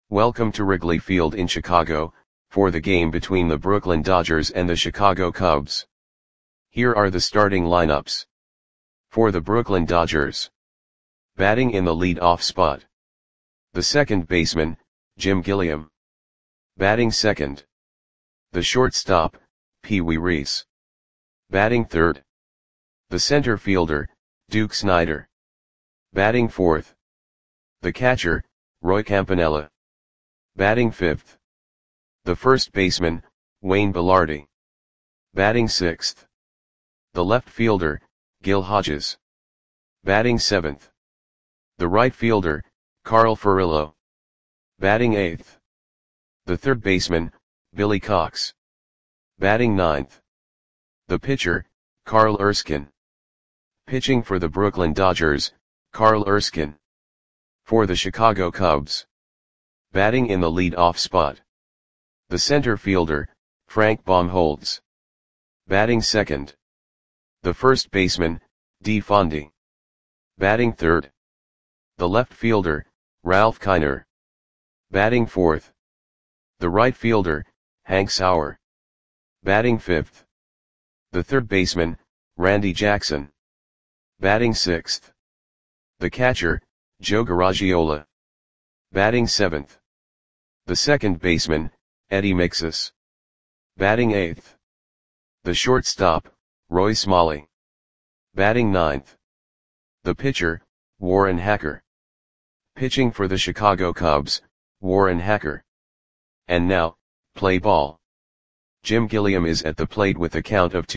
Welcome to Wrigley Field in Chicago, for the game between the Brooklyn Dodgers and the Chicago Cubs. Here are the starting lineups. For the Brooklyn Dodgers. Batting in the lead-off spot. The second baseman, Jim Gilliam. Batting second. The shortstop, Pee Wee Reese. Batting third. The center fielder, Duke Snider. Batting fourth. The catcher, Roy Campanella. Batting fifth. The first baseman, Wayne Belardi. Batting sixth. The left fielder, Gil Hodges. Batting seventh. The right fielder, Carl Furillo. Batting eighth. The third baseman, Billy Cox. Batting ninth. The pitcher, Carl Erskine. Pitching for the Brooklyn Dodgers, Carl Erskine. For the Chicago Cubs. Batting in the lead-off spot. The center fielder, Frank Baumholtz. Batting second. The first baseman, Dee Fondy. Batting third. The left fielder, Ralph Kiner. Batting fourth. The right fielder, Hank Sauer. Batting fifth. The third baseman, Randy Jackson. Batting sixth. The catcher, Joe Garagiola. Batting seventh. The second baseman, Eddie Mixus. Batting eighth. The shortstop, Roy Smalley. Batting ninth. The pitcher, Warren Hacker. Pitching for the Chicago Cubs, Warren Hacker. And now, play ball. Jim Gilliam is at the plate with a count of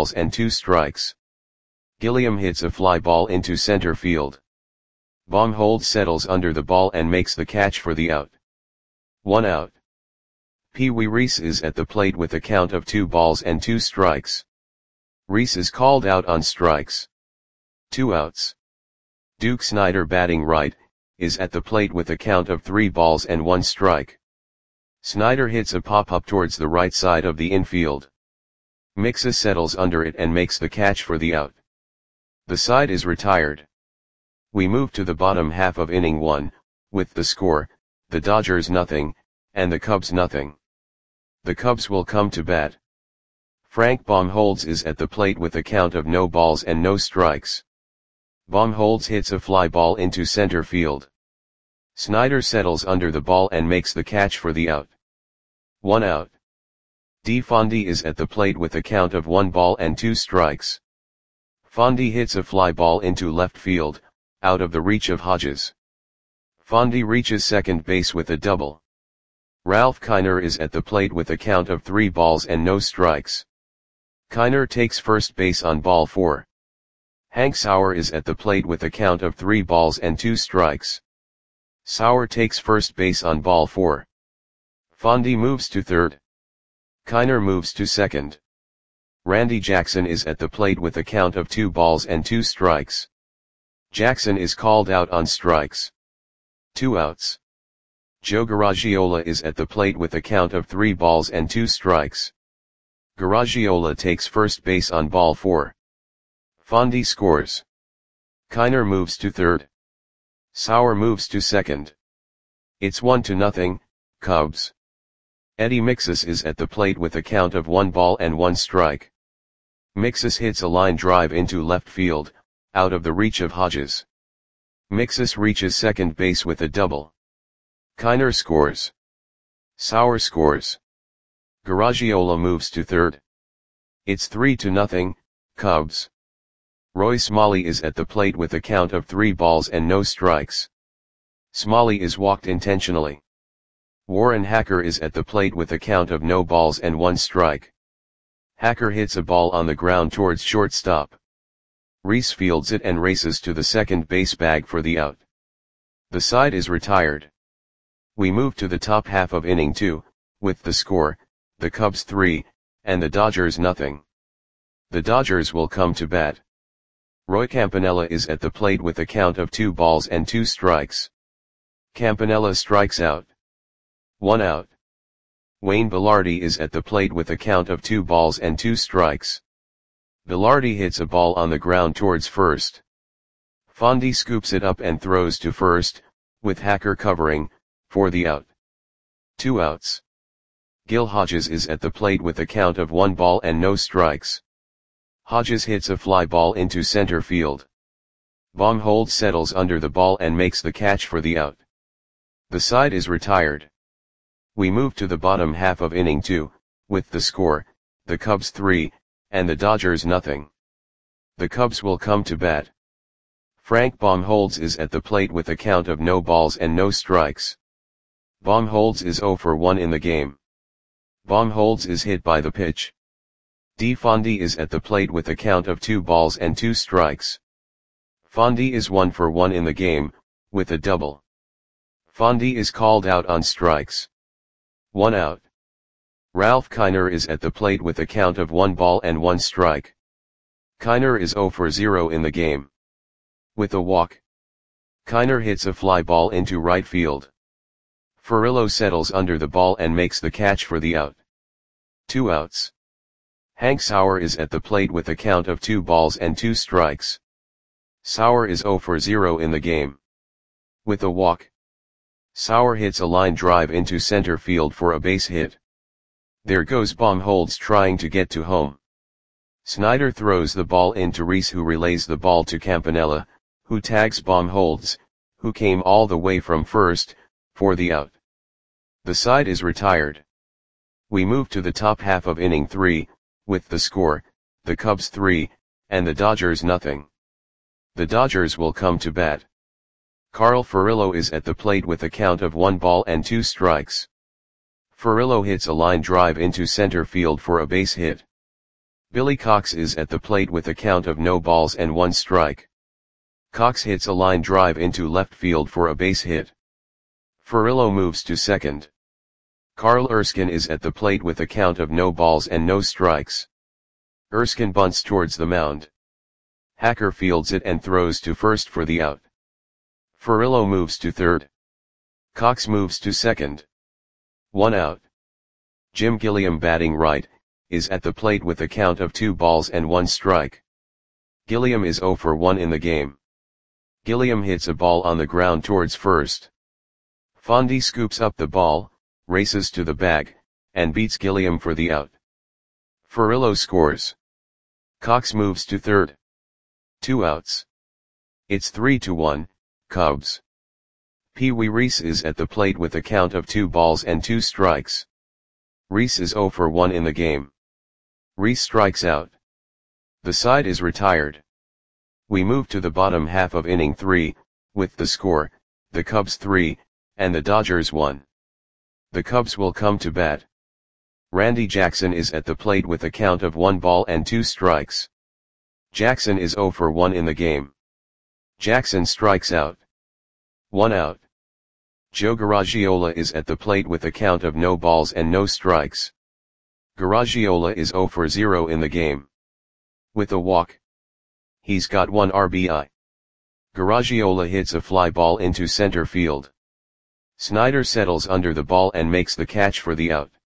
2-2. Gilliam hits a fly ball into center field. Baumholtz settles under the ball and makes the catch for the out. 1 out. Pee Wee Reese is at the plate with a count of 2-2. Reese is called out on strikes. 2 outs. Duke Snider, batting right, is at the plate with a count of 3-1. Snider hits a pop-up towards the right side of the infield. Mixus settles under it and makes the catch for the out. The side is retired. We move to the bottom half of inning 1, with the score, the Dodgers 0, and the Cubs 0. The Cubs will come to bat. Frank Baumholtz is at the plate with a count of no balls and no strikes. Baumholtz hits a fly ball into center field. Snider settles under the ball and makes the catch for the out. 1 out. Dee Fondy is at the plate with a count of 1-2. Fondy hits a fly ball into left field, out of the reach of Hodges. Fondy reaches second base with a double. Ralph Kiner is at the plate with a count of 3-0. Kiner takes first base on ball 4. Hank Sauer is at the plate with a count of 3-2. Sauer takes first base on ball 4. Fondy moves to third. Kiner moves to second. Randy Jackson is at the plate with a count of 2-2. Jackson is called out on strikes. 2 outs. Joe Garagiola is at the plate with a count of 3-2. Garagiola takes first base on ball 4. Fondy scores. Kiner moves to third. Sauer moves to second. It's 1-0, Cubs. Eddie Mixus is at the plate with a count of 1-1. Mixus hits a line drive into left field, out of the reach of Hodges. Mixus reaches second base with a double. Kiner scores. Sauer scores. Garagiola moves to third. It's 3-0, Cubs. Roy Smalley is at the plate with a count of 3-0. Smalley is walked intentionally. Warren Hacker is at the plate with a count of no balls and 1 strike. Hacker hits a ball on the ground towards shortstop. Reese fields it and races to the second base bag for the out. The side is retired. We move to the top half of inning 2, with the score, the Cubs 3, and the Dodgers 0. The Dodgers will come to bat. Roy Campanella is at the plate with a count of 2-2. Campanella strikes out. 1 out. Wayne Belardi is at the plate with a count of 2-2. Belardi hits a ball on the ground towards first. Fondy scoops it up and throws to first, with Hacker covering, for the out. 2 outs. Gil Hodges is at the plate with a count of 1 ball and no strikes. Hodges hits a fly ball into center field. Baumholtz settles under the ball and makes the catch for the out. The side is retired. We move to the bottom half of inning 2, with the score, the Cubs 3, and the Dodgers nothing. The Cubs will come to bat. Frank Baumholtz is at the plate with a count of no balls and no strikes. Baumholtz is 0 for 1 in the game. Baumholtz is hit by the pitch. D. Fondy is at the plate with a count of 2 balls and 2 strikes. Fondy is 1 for 1 in the game, with a double. Fondy is called out on strikes. 1 out. Ralph Kiner is at the plate with a count of 1 ball and 1 strike. Kiner is 0 for 0 in the game. With a walk. Kiner hits a fly ball into right field. Furillo settles under the ball and makes the catch for the out. 2 outs. Hank Sauer is at the plate with a count of 2 balls and 2 strikes. Sauer is 0 for 0 in the game. With a walk. Sauer hits a line drive into center field for a base hit. There goes Baumholtz trying to get to home. Snyder throws the ball into Reese, who relays the ball to Campanella, who tags Baumholtz, who came all the way from first, for the out. The side is retired. We move to the top half of inning 3, with the score, the Cubs 3, and the Dodgers nothing. The Dodgers will come to bat. Carl Furillo is at the plate with a count of 1 ball and 2 strikes. Furillo hits a line drive into center field for a base hit. Billy Cox is at the plate with a count of no balls and 1 strike. Cox hits a line drive into left field for a base hit. Furillo moves to second. Carl Erskine is at the plate with a count of no balls and no strikes. Erskine bunts towards the mound. Hacker fields it and throws to first for the out. Furillo moves to third. Cox moves to second. 1 out. Jim Gilliam, batting right, is at the plate with a count of 2 balls and 1 strike. Gilliam is 0 for 1 in the game. Gilliam hits a ball on the ground towards first. Fondy scoops up the ball, races to the bag, and beats Gilliam for the out. Furillo scores. Cox moves to third. 2 outs. It's 3-1, Cubs. Pee Wee Reese is at the plate with a count of 2 balls and 2 strikes. Reese is 0 for 1 in the game. Reese strikes out. The side is retired. We move to the bottom half of inning 3, with the score, the Cubs 3, and the Dodgers 1. The Cubs will come to bat. Randy Jackson is at the plate with a count of 1 ball and 2 strikes. Jackson is 0 for 1 in the game. Jackson strikes out. 1 out. Joe Garagiola is at the plate with a count of no balls and no strikes. Garagiola is 0 for 0 in the game. With a walk. He's got 1 RBI. Garagiola hits a fly ball into center field. Snyder settles under the ball and makes the catch for the out.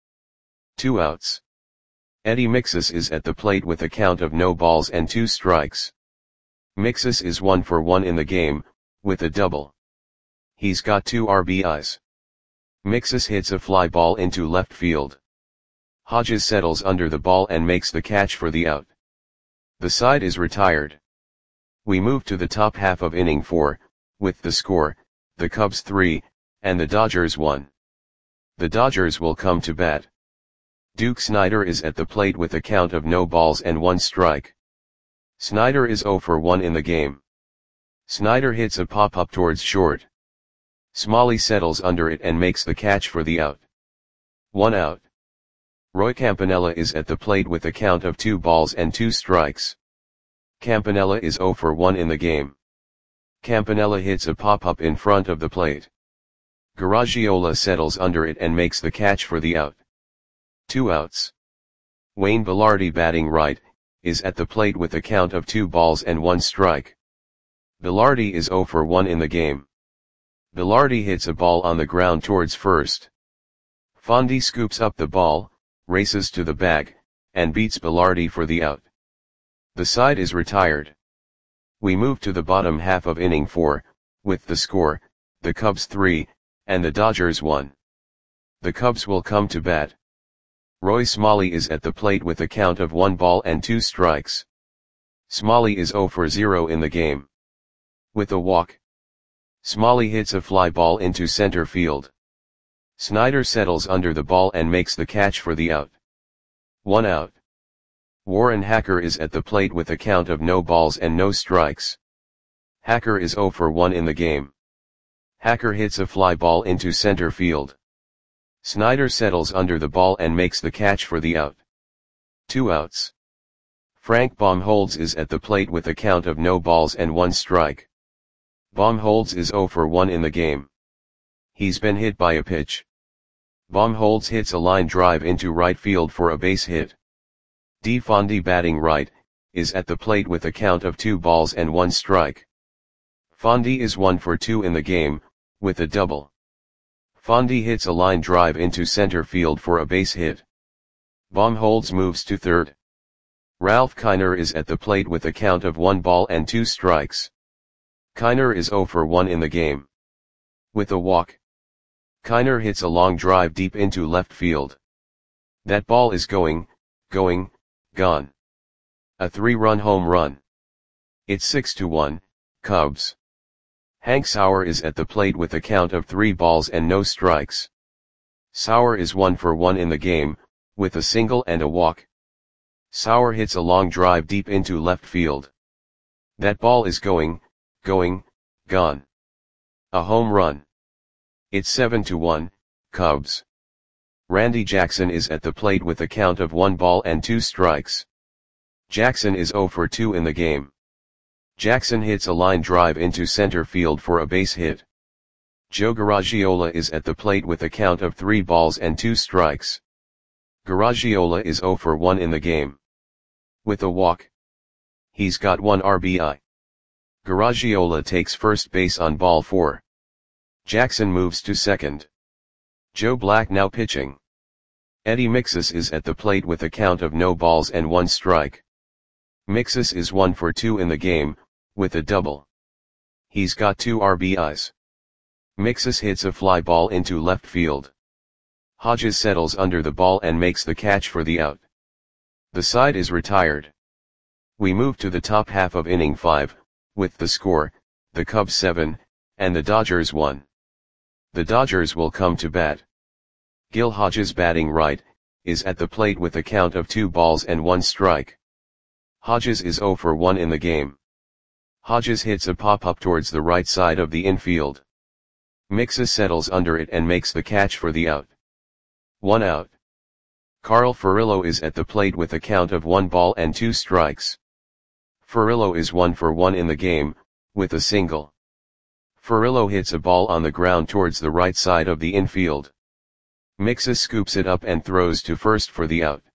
2 outs. Eddie Mixus is at the plate with a count of no balls and 2 strikes. Mixus is 1 for 1 in the game, with a double. He's got 2 RBIs. Mixus hits a fly ball into left field. Hodges settles under the ball and makes the catch for the out. The side is retired. We move to the top half of inning 4, with the score, the Cubs 3, and the Dodgers 1. The Dodgers will come to bat. Duke Snyder is at the plate with a count of no balls and 1 strike. Snyder is 0 for 1 in the game. Snyder hits a pop-up towards short. Smalley settles under it and makes the catch for the out. 1 out. Roy Campanella is at the plate with a count of 2 balls and 2 strikes. Campanella is 0 for 1 in the game. Campanella hits a pop-up in front of the plate. Garagiola settles under it and makes the catch for the out. 2 outs. Wayne Bilardi, batting right, is at the plate with a count of 2 balls and 1 strike. Bilardi is 0 for 1 in the game. Bilardi hits a ball on the ground towards first. Fondy scoops up the ball, races to the bag, and beats Bilardi for the out. The side is retired. We move to the bottom half of inning 4, with the score, the Cubs 3, and the Dodgers 1. The Cubs will come to bat. Roy Smalley is at the plate with a count of 1 ball and 2 strikes. Smalley is 0 for 0 in the game. With a walk, Smalley hits a fly ball into center field. Snyder settles under the ball and makes the catch for the out. 1 out. Warren Hacker is at the plate with a count of no balls and no strikes. Hacker is 0 for 1 in the game. Hacker hits a fly ball into center field. Snyder settles under the ball and makes the catch for the out. 2 outs. Frank Baumholtz is at the plate with a count of no balls and 1 strike. Baumholtz is 0 for 1 in the game. He's been hit by a pitch. Baumholtz hits a line drive into right field for a base hit. D. Fondy, batting right, is at the plate with a count of 2 balls and 1 strike. Fondy is 1 for 2 in the game, with a double. Fondy hits a line drive into center field for a base hit. Baumholtz moves to third. Ralph Kiner is at the plate with a count of 1 ball and 2 strikes. Kiner is 0 for 1 in the game. With a walk, Kiner hits a long drive deep into left field. That ball is gone. A 3-run home run. It's 6-1, Cubs. Hank Sauer is at the plate with a count of 3 balls and no strikes. Sauer is 1 for 1 in the game, with a single and a walk. Sauer hits a long drive deep into left field. That ball is gone. A home run. It's 7-1, Cubs. Randy Jackson is at the plate with a count of 1 ball and 2 strikes. Jackson is 0 for 2 in the game. Jackson hits a line drive into center field for a base hit. Joe Garagiola is at the plate with a count of 3 balls and 2 strikes. Garagiola is 0 for 1 in the game. With a walk, he's got 1 RBI. Garagiola takes first base on ball 4. Jackson moves to second. Joe Black now pitching. Eddie Mixus is at the plate with a count of no balls and 1 strike. Mixus is 1 for 2 in the game, with a double. He's got 2 RBIs. Mixus hits a fly ball into left field. Hodges settles under the ball and makes the catch for the out. The side is retired. We move to the top half of inning 5, with the score, the Cubs 7, and the Dodgers 1. The Dodgers will come to bat. Gil Hodges, batting right, is at the plate with a count of 2 balls and 1 strike. Hodges is 0 for 1 in the game. Hodges hits a pop-up towards the right side of the infield. Mixus settles under it and makes the catch for the out. 1 out. Carl Furillo is at the plate with a count of 1 ball and 2 strikes. Furillo is 1 for 1 in the game, with a single. Furillo hits a ball on the ground towards the right side of the infield. Mixus scoops it up and throws to first for the out.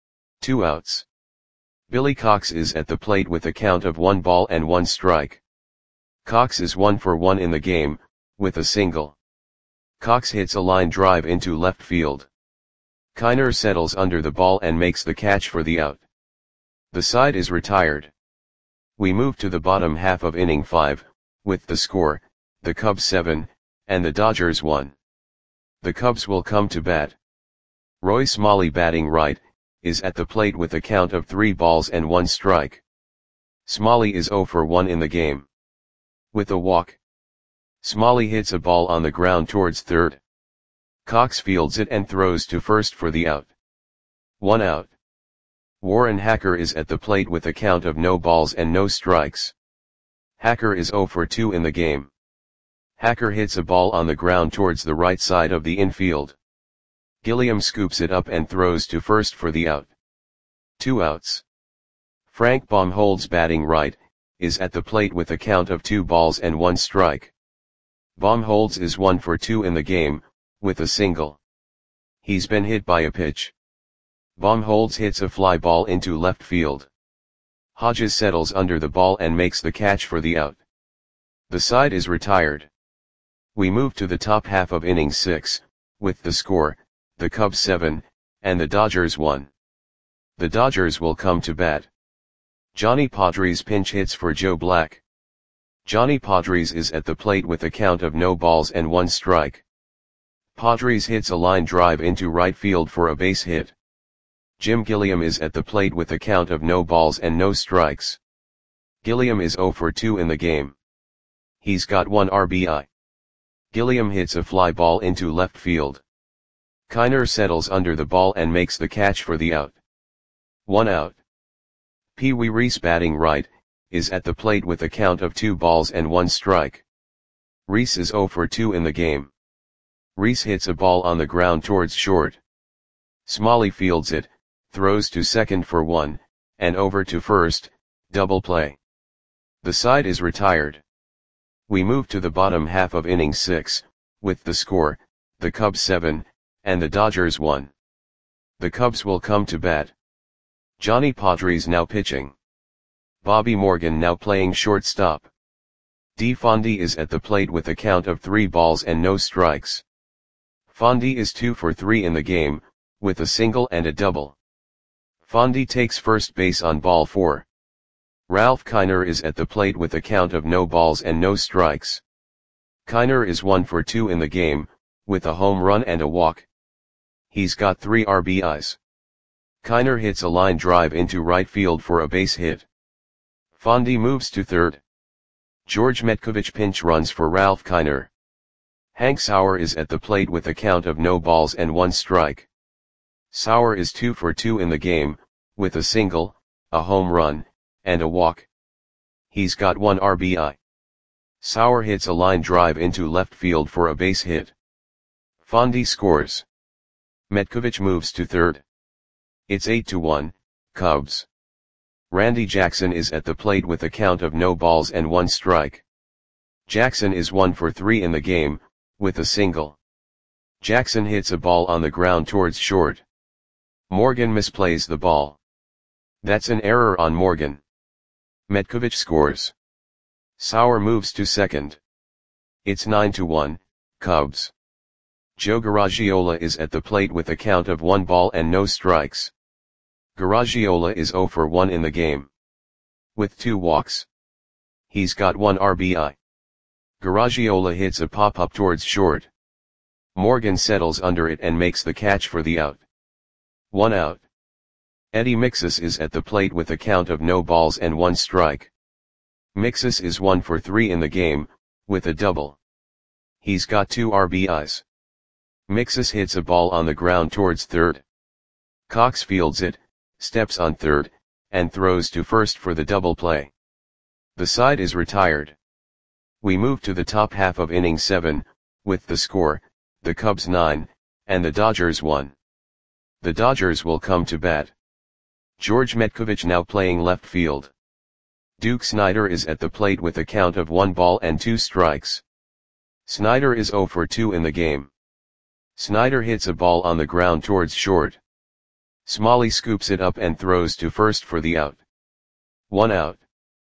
2 outs. Billy Cox is at the plate with a count of 1 ball and 1 strike. Cox is 1 for 1 in the game, with a single. Cox hits a line drive into left field. Kiner settles under the ball and makes the catch for the out. The side is retired. We move to the bottom half of inning 5, with the score, the Cubs 7, and the Dodgers 1. The Cubs will come to bat. Roy Smalley, batting right, is at the plate with a count of 3 balls and 1 strike. Smalley is 0 for 1 in the game. With a walk, Smalley hits a ball on the ground towards third. Cox fields it and throws to first for the out. 1 out. Warren Hacker is at the plate with a count of no balls and no strikes. Hacker is 0 for 2 in the game. Hacker hits a ball on the ground towards the right side of the infield. Gilliam scoops it up and throws to first for the out. 2 outs. Frank Baumholtz, batting right, is at the plate with a count of 2 balls and 1 strike. Baumholtz is 1 for 2 in the game, with a single. He's been hit by a pitch. Baumholtz hits a fly ball into left field. Hodges settles under the ball and makes the catch for the out. The side is retired. We move to the top half of inning 6, with the score, the Cubs 7, and the Dodgers 1. The Dodgers will come to bat. Johnny Padres pinch hits for Joe Black. Johnny Padres is at the plate with a count of no balls and 1 strike. Padres hits a line drive into right field for a base hit. Jim Gilliam is at the plate with a count of no balls and no strikes. Gilliam is 0 for 2 in the game. He's got 1 RBI. Gilliam hits a fly ball into left field. Kiner settles under the ball and makes the catch for the out. 1 out. Pee Wee Reese, batting right, is at the plate with a count of 2 balls and 1 strike. Reese is 0 for 2 in the game. Reese hits a ball on the ground towards short. Smalley fields it, throws to second for 1, and over to first, double play. The side is retired. We move to the bottom half of inning 6, with the score, the Cubs 7, and the Dodgers 1. The Cubs will come to bat. Johnny Padres now pitching. Bobby Morgan now playing shortstop. D. Fondy is at the plate with a count of 3 balls and no strikes. Fondy is 2 for 3 in the game, with a single and a double. Fondy takes first base on ball 4. Ralph Kiner is at the plate with a count of no balls and no strikes. Kiner is 1 for 2 in the game, with a home run and a walk. He's got 3 RBIs. Kiner hits a line drive into right field for a base hit. Fondy moves to third. George Metkovich pinch runs for Ralph Kiner. Hank Sauer is at the plate with a count of no balls and 1 strike. Sauer is 2 for 2 in the game, with a single, a home run, and a walk. He's got 1 RBI. Sauer hits a line drive into left field for a base hit. Fondy scores. Metkovich moves to third. It's 8-1, Cubs. Randy Jackson is at the plate with a count of no balls and 1 strike. Jackson is 1 for 3 in the game, with a single. Jackson hits a ball on the ground towards short. Morgan misplays the ball. That's an error on Morgan. Metkovich scores. Sauer moves to second. It's 9-1, Cubs. Joe Garagiola is at the plate with a count of 1 ball and no strikes. Garagiola is 0 for 1 in the game, with 2 walks. He's got 1 RBI. Garagiola hits a pop-up towards short. Morgan settles under it and makes the catch for the out. 1 out. Eddie Mixus is at the plate with a count of no balls and 1 strike. Mixus is 1 for 3 in the game, with a double. He's got 2 RBIs. Mixus hits a ball on the ground towards third. Cox fields it, steps on third, and throws to first for the double play. The side is retired. We move to the top half of inning 7, with the score, the Cubs 9, and the Dodgers 1. The Dodgers will come to bat. George Metkovich now playing left field. Duke Snider is at the plate with a count of 1 ball and 2 strikes. Snider is 0 for 2 in the game. Snider hits a ball on the ground towards short. Smalley scoops it up and throws to first for the out. 1 out.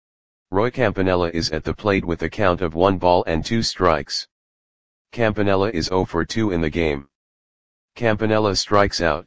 Roy Campanella is at the plate with a count of 1 ball and 2 strikes. Campanella is 0 for 2 in the game. Campanella strikes out.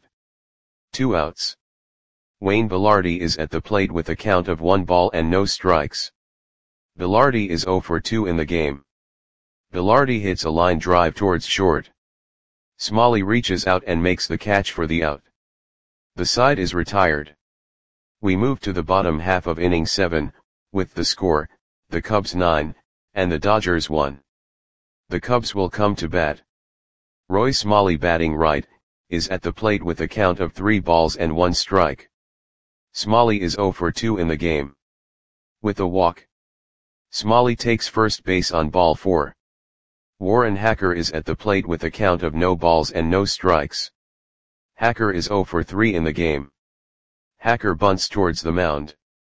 2 outs. Wayne Belardi is at the plate with a count of 1 ball and no strikes. Belardi is 0 for 2 in the game. Belardi hits a line drive towards short. Smalley reaches out and makes the catch for the out. The side is retired. We move to the bottom half of inning 7, with the score, the Cubs 9, and the Dodgers 1. The Cubs will come to bat. Roy Smalley, batting right, is at the plate with a count of 3 balls and 1 strike. Smalley is 0 for 2 in the game, with a walk. Smalley takes first base on ball 4. Warren Hacker is at the plate with a count of no balls and no strikes. Hacker is 0 for 3 in the game. Hacker bunts towards the mound.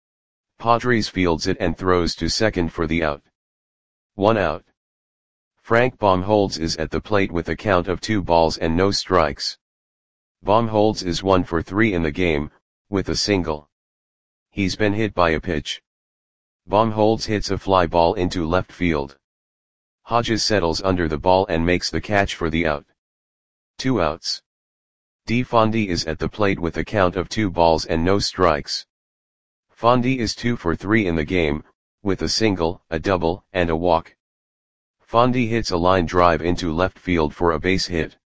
Padres fields it and throws to second for the out. 1 out. Frank Baumholtz is at the plate with a count of 2 balls and no strikes. Baumholtz is 1 for 3 in the game, with a single. He's been hit by a pitch. Baumholtz hits a fly ball into left field. Hodges settles under the ball and makes the catch for the out. 2 outs. D. Fondy is at the plate with a count of 2 balls and no strikes. Fondy is 2 for 3 in the game, with a single, a double, and a walk. Fondy hits a line drive into left field for a base hit.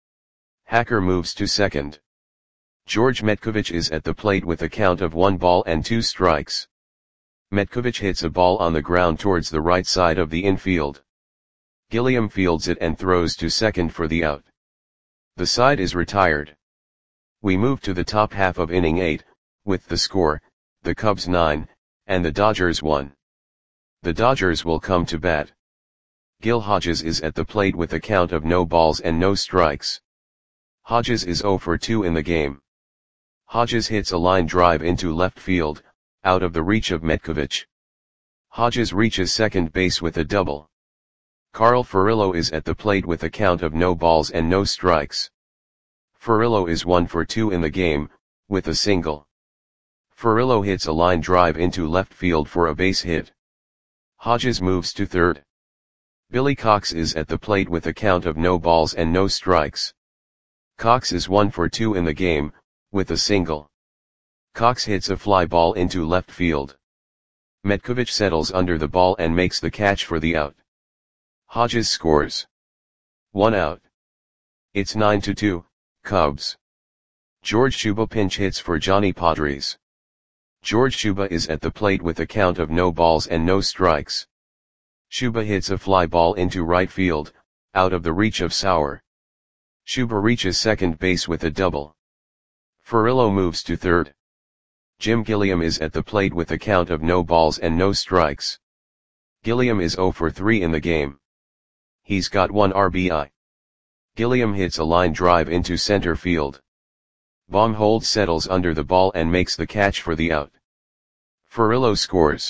Hacker moves to second. George Metkovich is at the plate with a count of 1 ball and 2 strikes. Metkovich hits a ball on the ground towards the right side of the infield. Gilliam fields it and throws to second for the out. The side is retired. We move to the top half of inning 8, with the score, the Cubs 9, and the Dodgers 1. The Dodgers will come to bat. Gil Hodges is at the plate with a count of no balls and no strikes. Hodges is 0 for 2 in the game. Hodges hits a line drive into left field, out of the reach of Metkovich. Hodges reaches second base with a double. Carl Furillo is at the plate with a count of no balls and no strikes. Furillo is 1 for 2 in the game, with a single. Furillo hits a line drive into left field for a base hit. Hodges moves to third. Billy Cox is at the plate with a count of no balls and no strikes. Cox is 1 for 2 in the game, with a single. Cox hits a fly ball into left field. Metkovich settles under the ball and makes the catch for the out. Hodges scores. 1 out. It's 9-2, Cubs. George Shuba pinch hits for Johnny Padres. George Shuba is at the plate with a count of no balls and no strikes. Shuba hits a fly ball into right field, out of the reach of Sauer. Shuba reaches second base with a double. Furillo moves to third. Jim Gilliam is at the plate with a count of no balls and no strikes. Gilliam is 0 for 3 in the game. He's got 1 RBI. Gilliam hits a line drive into center field. Baumholtz settles under the ball and makes the catch for the out. Furillo scores.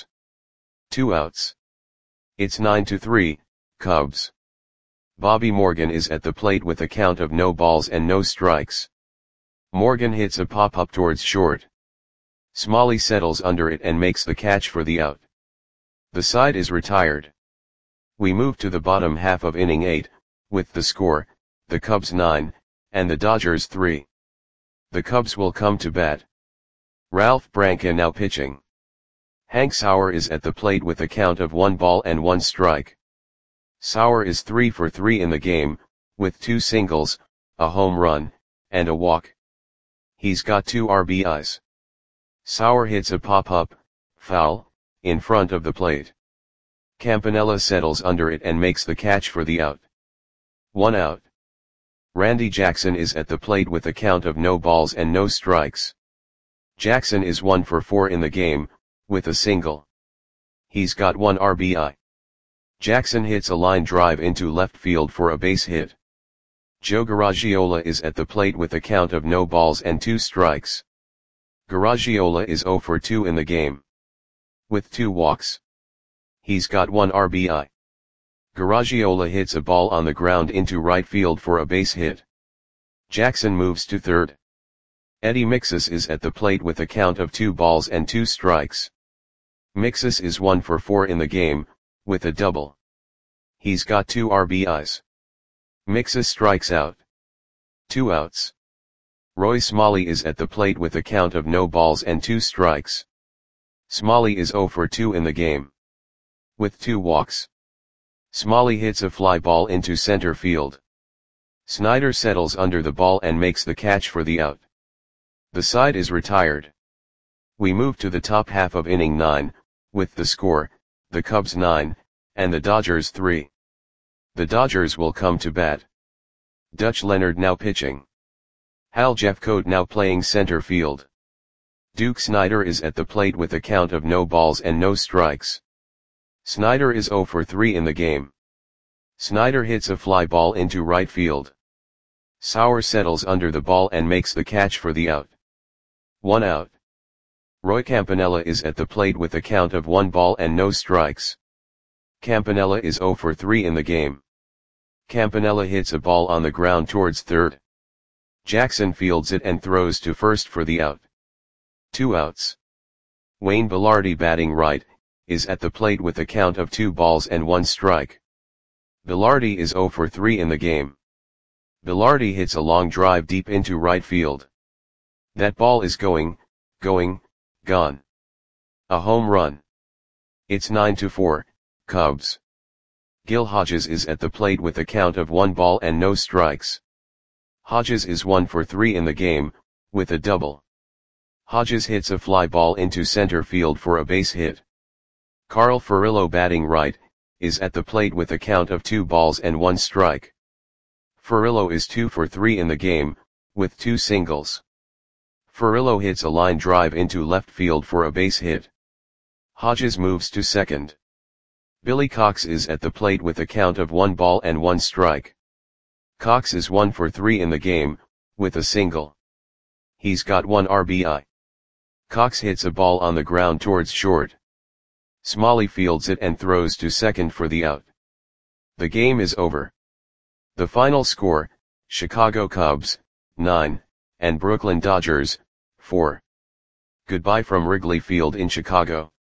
2 outs. It's 9-3, Cubs. Bobby Morgan is at the plate with a count of no balls and no strikes. Morgan hits a pop-up towards short. Smalley settles under it and makes the catch for the out. The side is retired. We move to the bottom half of inning 8, with the score, the Cubs 9, and the Dodgers 3. The Cubs will come to bat. Ralph Branca now pitching. Hank Sauer is at the plate with a count of 1 ball and 1 strike. Sauer is 3 for 3 in the game, with 2 singles, a home run, and a walk. He's got 2 RBIs. Sauer hits a pop-up, foul, in front of the plate. Campanella settles under it and makes the catch for the out. 1 out. Randy Jackson is at the plate with a count of no balls and no strikes. Jackson is 1 for 4 in the game, with a single. He's got 1 RBI. Jackson hits a line drive into left field for a base hit. Joe Garagiola is at the plate with a count of no balls and 2 strikes. Garagiola is 0 for 2 in the game, with 2 walks. He's got 1 RBI. Garagiola hits a ball on the ground into right field for a base hit. Jackson moves to third. Eddie Mixus is at the plate with a count of 2 balls and 2 strikes. Mixus is 1 for 4 in the game, with a double. He's got 2 RBIs. Mixus strikes out. 2 outs. Roy Smalley is at the plate with a count of no balls and 2 strikes. Smalley is 0 for 2 in the game, with 2 walks. Smalley hits a fly ball into center field. Snyder settles under the ball and makes the catch for the out. The side is retired. We move to the top half of inning 9, with the score, the Cubs 9, and the Dodgers 3. The Dodgers will come to bat. Dutch Leonard now pitching. Hal Jeffcoat now playing center field. Duke Snyder is at the plate with a count of no balls and no strikes. Snyder is 0 for 3 in the game. Snyder hits a fly ball into right field. Sauer settles under the ball and makes the catch for the out. 1 out. Roy Campanella is at the plate with a count of 1 ball and no strikes. Campanella is 0 for 3 in the game. Campanella hits a ball on the ground towards third. Jackson fields it and throws to first for the out. 2 outs. Wayne Bilardi batting right, is at the plate with a count of 2 balls and 1 strike. Bilardi is 0 for 3 in the game. Bilardi hits a long drive deep into right field. That ball is gone. A home run. It's 9-4, Cubs. Gil Hodges is at the plate with a count of 1 ball and no strikes. Hodges is 1 for 3 in the game, with a double. Hodges hits a fly ball into center field for a base hit. Carl Furillo, batting right, is at the plate with a count of 2 balls and 1 strike. Furillo is 2 for 3 in the game, with 2 singles. Furillo hits a line drive into left field for a base hit. Hodges moves to second. Billy Cox is at the plate with a count of 1 ball and 1 strike. Cox is 1 for 3 in the game, with a single. He's got 1 RBI. Cox hits a ball on the ground towards short. Smalley fields it and throws to second for the out. The game is over. The final score, Chicago Cubs, 9, and Brooklyn Dodgers, 4. Goodbye from Wrigley Field in Chicago.